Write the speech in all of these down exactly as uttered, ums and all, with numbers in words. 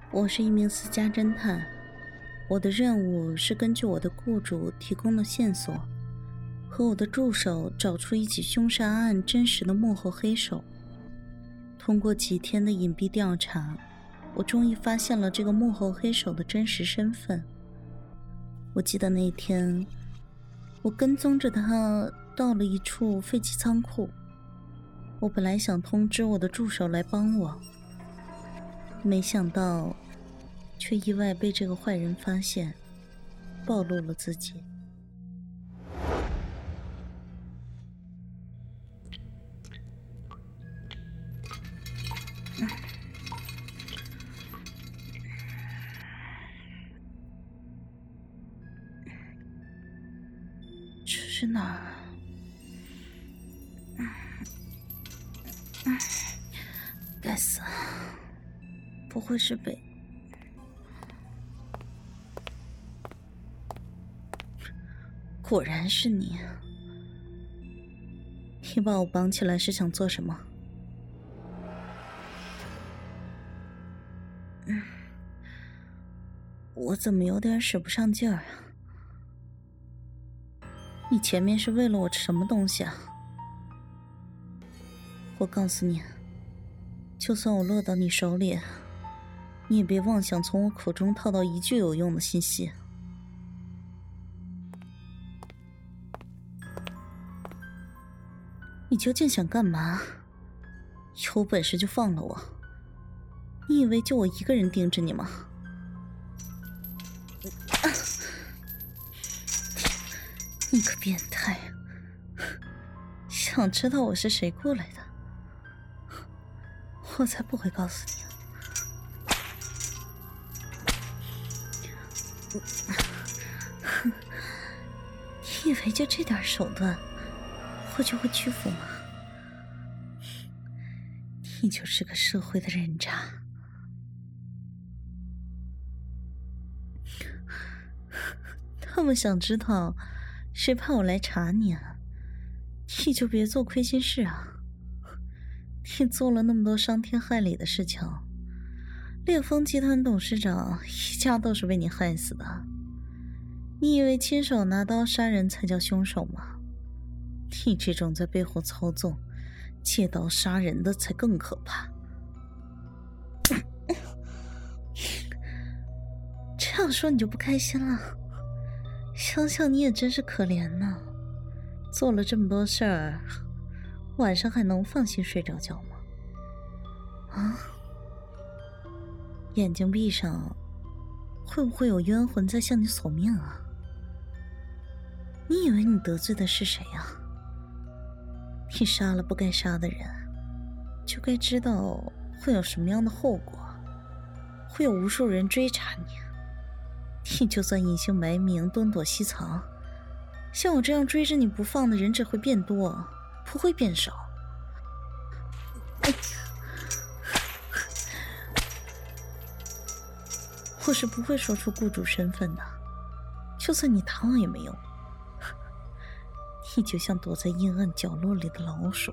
我是一名私家侦探，我的任务是根据我的雇主提供的线索，和我的助手找出一起凶杀案真实的幕后黑手。通过几天的隐蔽调查，我终于发现了这个幕后黑手的真实身份。我记得那天，我跟踪着他到了一处废弃仓库，我本来想通知我的助手来帮我，没想到却意外被这个坏人发现，暴露了自己。这是哪儿？该死，不会是被……果然是你！你把我绑起来是想做什么？嗯，我怎么有点使不上劲儿啊？你前面是为了我什么东西啊？我告诉你，就算我落到你手里，你也别妄想从我口中套到一句有用的信息。你究竟想干嘛？有本事就放了我！你以为就我一个人盯着你吗？啊、你个变态！想知道我是谁过来的？我才不会告诉你。你以为就这点手段，我就会屈服吗？你就是个社会的人渣。他们想知道谁派我来查你啊？你就别做亏心事啊！你做了那么多伤天害理的事情，烈风集团董事长一家都是被你害死的。你以为亲手拿刀杀人才叫凶手吗？你这种在背后操纵、借刀杀人的才更可怕。这样说你就不开心了？想想你也真是可怜呢，做了这么多事儿，晚上还能放心睡着觉吗？啊？眼睛闭上，会不会有冤魂在向你索命啊？你以为你得罪的是谁啊？你杀了不该杀的人，就该知道会有什么样的后果，会有无数人追查你。你就算隐姓埋名，东躲西藏，像我这样追着你不放的人只会变多，不会变少。我是不会说出雇主身份的，就算你打我也没用。你就像躲在阴暗角落里的老鼠。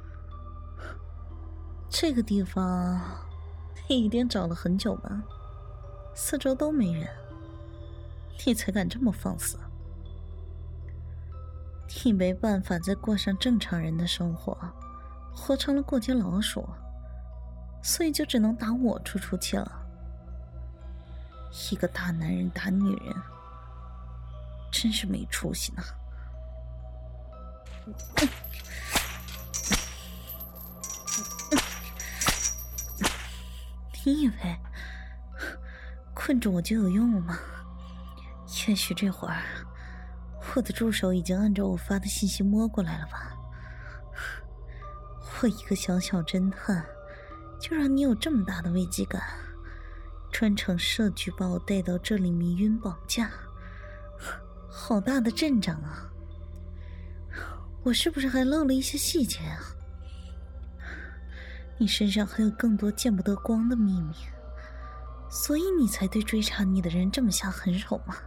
这个地方你一定找了很久吧？四周都没人，你才敢这么放肆？你没办法再过上正常人的生活，活成了过街老鼠，所以就只能打我出出气了。一个大男人打女人，真是没出息呢。你以为困着我就有用了吗？也许这会儿我的助手已经按照我发的信息摸过来了吧。我一个小小侦探，就让你有这么大的危机感，专程设局把我带到这里迷晕绑架，好大的阵仗啊！我是不是还漏了一些细节啊？你身上还有更多见不得光的秘密，所以你才对追查你的人这么下狠手吗？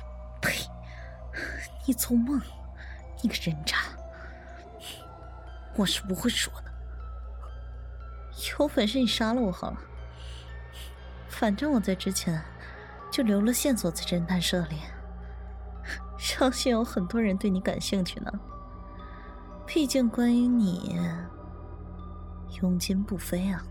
呸！你做梦！你个人渣！ 我是不会说的。有本事你杀了我好了，反正我在之前就留了线索在侦探社里，相信有很多人对你感兴趣呢。毕竟关于你，庸金不菲啊。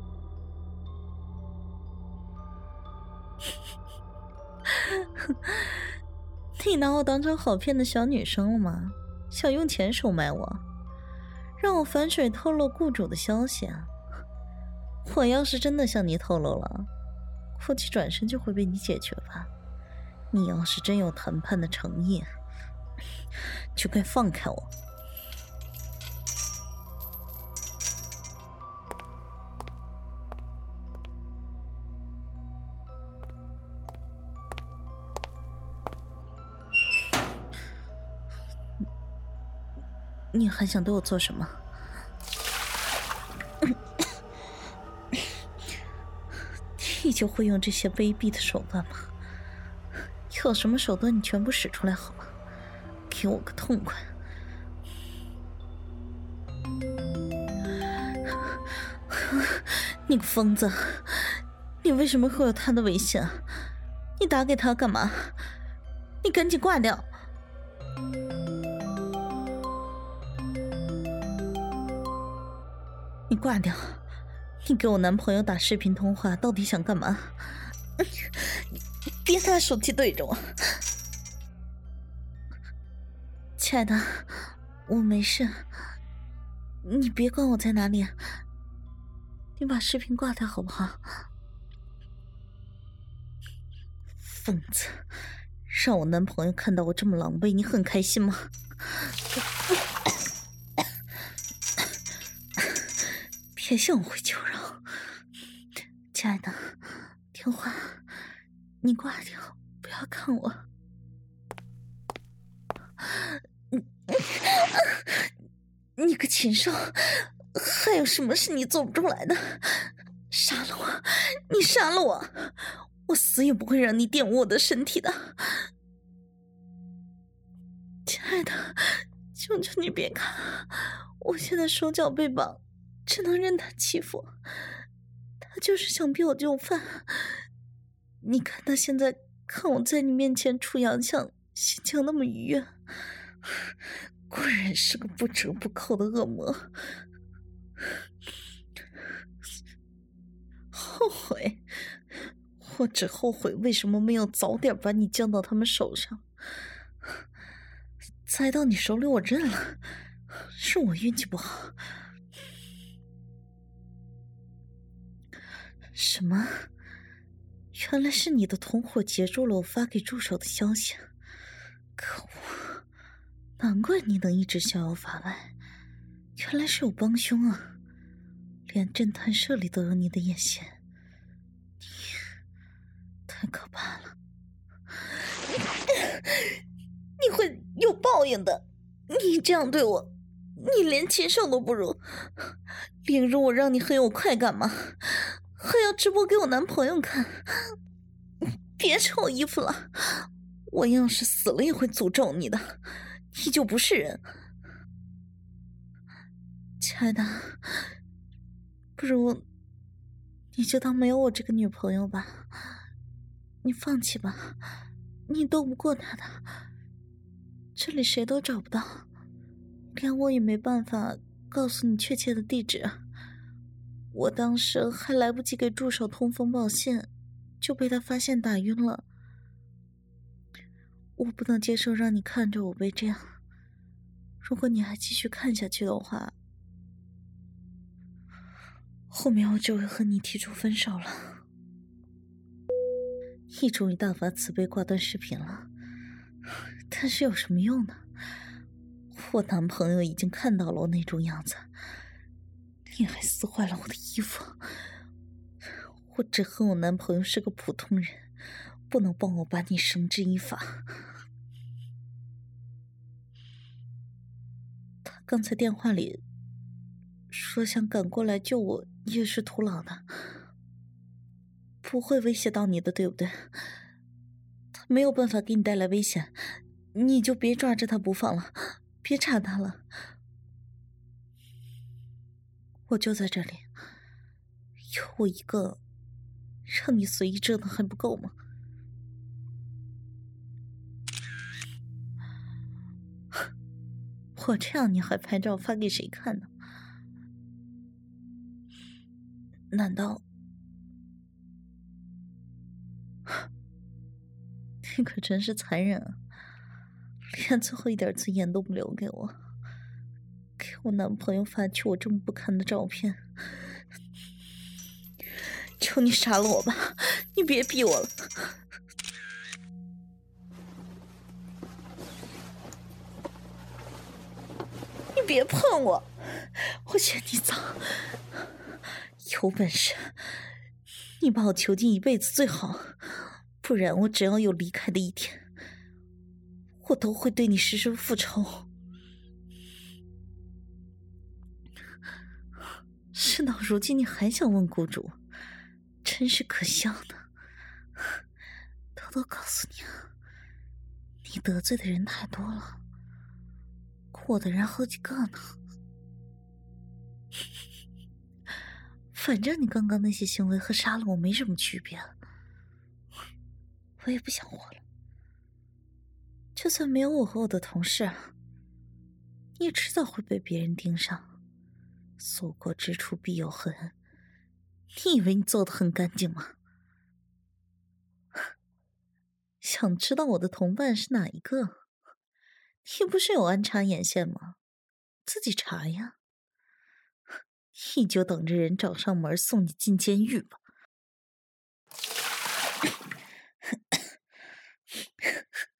你拿我当成好骗的小女生了吗？想用钱收买我，让我反水透露雇主的消息啊！我要是真的向你透露了，估计转身就会被你解决吧。你要是真有谈判的诚意，就该放开我。你还想对我做什么？你就会用这些卑鄙的手段吗？有什么手段你全部使出来好吗？给我个痛快！你个疯子，你为什么会有他的微信啊？你打给他干嘛？你赶紧挂掉！你挂掉！你给我男朋友打视频通话，到底想干嘛？别拿手机对着我，亲爱的，我没事，你别管我在哪里，你把视频挂掉好不好？疯子，让我男朋友看到我这么狼狈，你很开心吗？别向我会求饶，亲爱的，听话，你挂掉，不要看我。你个禽兽，还有什么是你做不出来的？杀了我，你杀了我，我死也不会让你玷污我的身体的。亲爱的，求求你别看，我现在手脚被绑，只能任他欺负，他就是想逼我就范。你看他现在看我在你面前出洋相，心情那么愉悦，果然是个不折不扣的恶魔。后悔，我只后悔为什么没有早点把你降到他们手上，栽到你手里我认了，是我运气不好。什么？原来是你的同伙截住了我发给助手的消息，可恶！难怪你能一直逍遥法外，原来是有帮凶啊！连侦探社里都有你的眼线，你太可怕了！你会有报应的！你这样对我，你连禽兽都不如，凌辱我让你很有快感吗？还要直播给我男朋友看，别扯我衣服了，我要是死了也会诅咒你的，你就不是人。亲爱的，不如你就当没有我这个女朋友吧，你放弃吧，你斗不过她的，这里谁都找不到，连我也没办法告诉你确切的地址。我当时还来不及给助手通风报信，就被他发现打晕了。我不能接受让你看着我被这样，如果你还继续看下去的话，后面我就会和你提出分手了。你终于大发慈悲挂断视频了，但是有什么用呢？我男朋友已经看到了我那种样子，你还撕坏了我的衣服，我只恨我男朋友是个普通人，不能帮我把你绳之以法。他刚才电话里说想赶过来救我也是徒劳的，不会威胁到你的，对不对？他没有办法给你带来危险，你就别抓着他不放了，别查他了。 我就在这里，有我一个，让你随意折腾还不够吗？我这样你还拍照发给谁看呢？难道你可真是残忍啊，连最后一点尊严都不留给我，给我男朋友发去我这么不堪的照片。求你杀了我吧，你别逼我了。你别碰我，我嫌你脏。有本事你把我囚禁一辈子最好，不然我只要有离开的一天，我都会对你实施复仇。事到如今你还想问雇主，真是可笑呢。偷偷告诉你啊，你得罪的人太多了，过的人好几个呢。反正你刚刚那些行为和杀了我没什么区别，我也不想活了。就算没有我和我的同事，你也迟早会被别人盯上。所过之处必有痕，你以为你做的很干净吗？想知道我的同伴是哪一个？你不是有安插眼线吗？自己查呀。你就等着人找上门送你进监狱吧。